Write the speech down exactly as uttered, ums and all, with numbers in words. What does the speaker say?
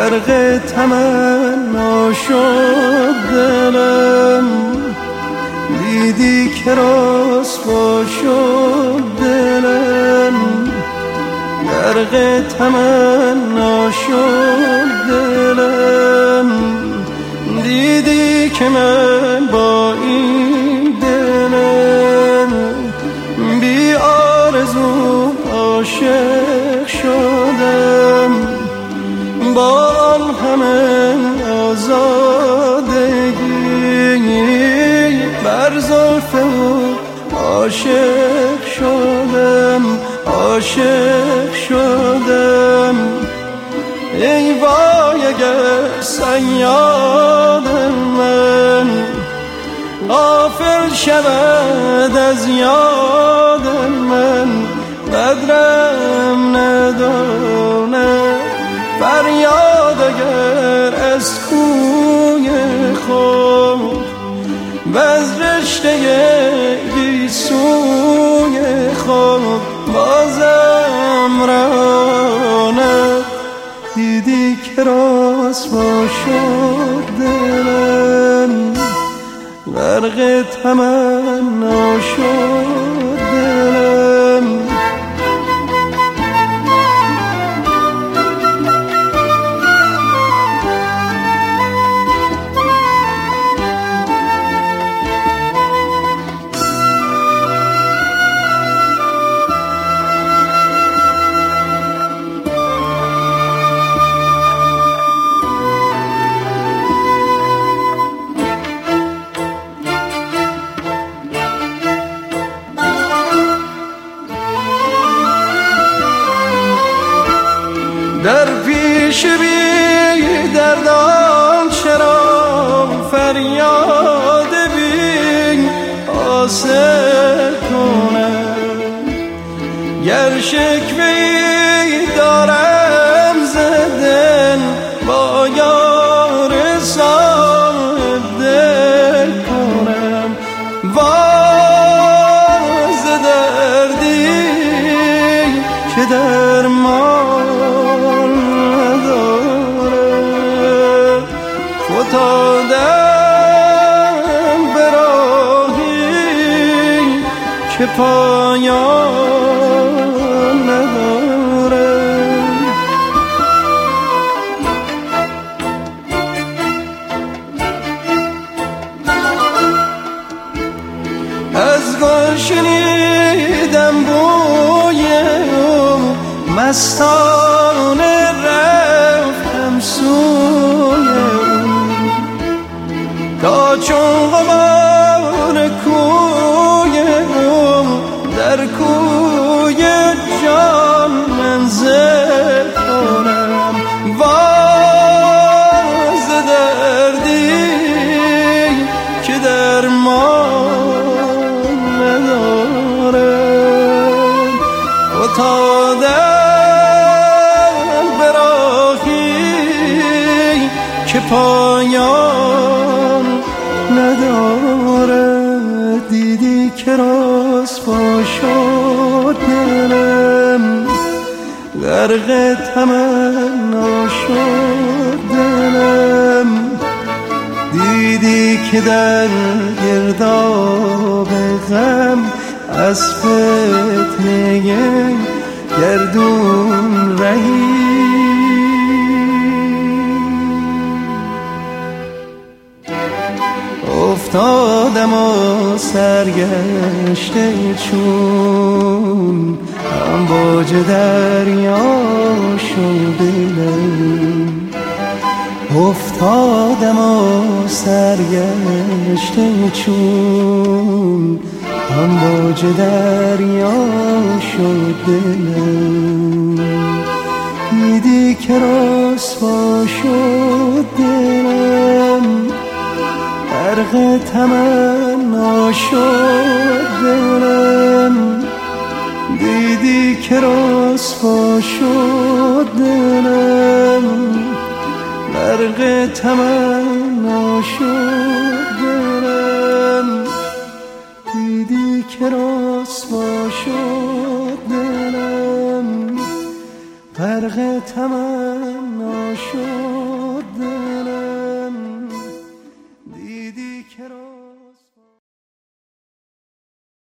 غرق تمنا شد دلم، دیدی که رسوا شد دلم، غرق تمنا شد دلم، دیدی که من با این دلم بی آرزو عاشق شدم، با آن همه آزادگی بر زلف او عاشق شدم، عاشق شدم. ای وای اگر صیاد من غافل شود از یاد من، قدرم ندانه فریاد اگر از کوی خود و از رشته گیسوی خود بازم راند، دیدی که رسوا شد دلم، غرق تمنا شد دلم. در پیش بی دردان چرا فریاد بی حاصل کنم، گر شکوه‌ای دارم ز دل با یار صاحب دل کنم، واز دردی که در ما فتادم به راهی که پایان نداره، از گل شنیدم بوی او مستانه رفتم سوی تا چون غبار کوی او در کوی جان منزل کنم، واز دردی که در ما ندارم، فتادم به راهی که پایان نداره، دیدی که رسوا شد دلم، غرق تمنا شد دلم، دیدی که در گرداب غم از فتنه گردون رهی، افتادم و سرگشته چون امواج دریا شد دلم، افتادم و سرگشته چون امواج دریا شد دلم، دیدی که رسوا شد دلم، غرق تمنا شد دلم، دیدی که رسوا شد دلم، غرق تمنا شد دلم، دیدی که رسوا شد دلم، غرق تمنا شد